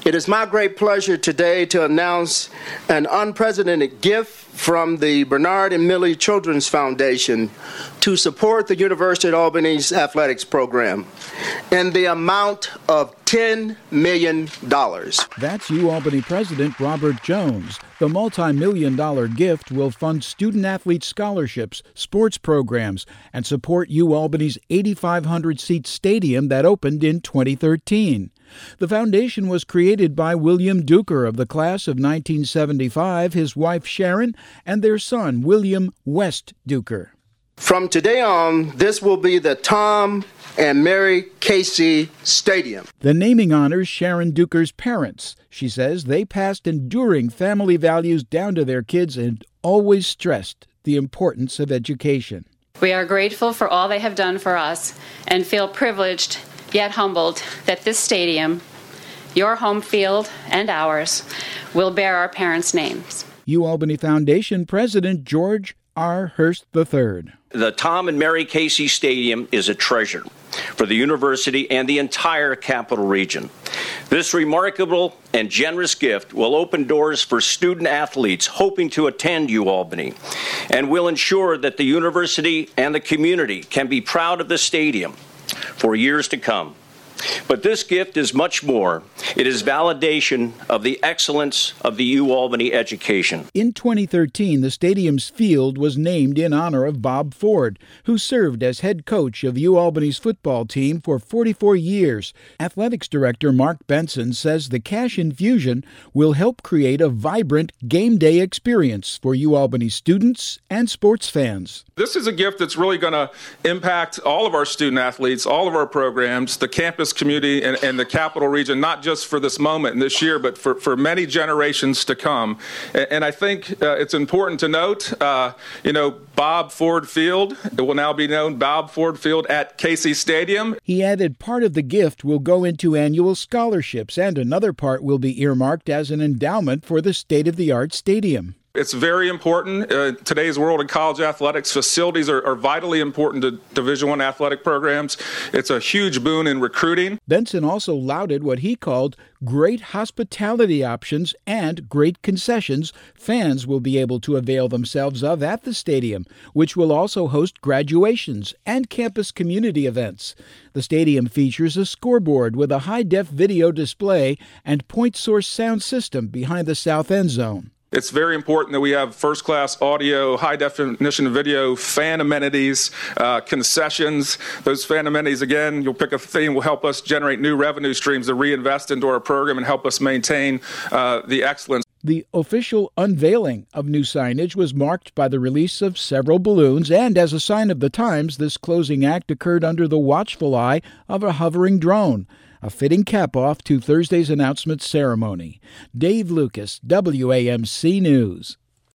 It is my great pleasure today to announce an unprecedented gift from the Bernard and Millie Children's Foundation to support the University of Albany's athletics program in the amount of $10 million. That's UAlbany President Robert Jones. The multi-million-dollar gift will fund student-athlete scholarships, sports programs, and support UAlbany's 8,500-seat stadium that opened in 2013. The foundation was created by William Duker of the class of 1975, his wife Sharon, and their son, William West Duker. From today on, this will be the Tom and Mary Casey Stadium. The naming honors Sharon Duker's parents. She says they passed enduring family values down to their kids and always stressed the importance of education. We are grateful for all they have done for us and feel privileged yet humbled that this stadium, your home field and ours, will bear our parents' names. UAlbany Foundation President George R. Hurst III. The Tom and Mary Casey Stadium is a treasure for the university and the entire Capital Region. This remarkable and generous gift will open doors for student athletes hoping to attend UAlbany and will ensure that the university and the community can be proud of the stadium for years to come. But this gift is much more. It is validation of the excellence of the UAlbany education. In 2013, the stadium's field was named in honor of Bob Ford, who served as head coach of UAlbany's football team for 44 years. Athletics director Mark Benson says the cash infusion will help create a vibrant game day experience for UAlbany students and sports fans. This is a gift that's really going to impact all of our student athletes, all of our programs, the campus community, and the Capital Region, not just for this moment and this year, but for many generations to come. And I think it's important to note, Bob Ford Field, it will now be known Bob Ford Field at Casey Stadium. He added part of the gift will go into annual scholarships, and another part will be earmarked as an endowment for the state-of-the-art stadium. It's very important. Today's world of college athletics, facilities are vitally important to Division I athletic programs. It's a huge boon in recruiting. Benson also lauded what he called great hospitality options and great concessions fans will be able to avail themselves of at the stadium, which will also host graduations and campus community events. The stadium features a scoreboard with a high-def video display and point source sound system behind the south end zone. It's very important that we have first-class audio, high-definition video, fan amenities, concessions. Those fan amenities, again, you'll pick a theme, will help us generate new revenue streams to reinvest into our program and help us maintain the excellence. The official unveiling of new signage was marked by the release of several balloons, and as a sign of the times, this closing act occurred under the watchful eye of a hovering drone, a fitting cap-off to Thursday's announcement ceremony. Dave Lucas, WAMC News.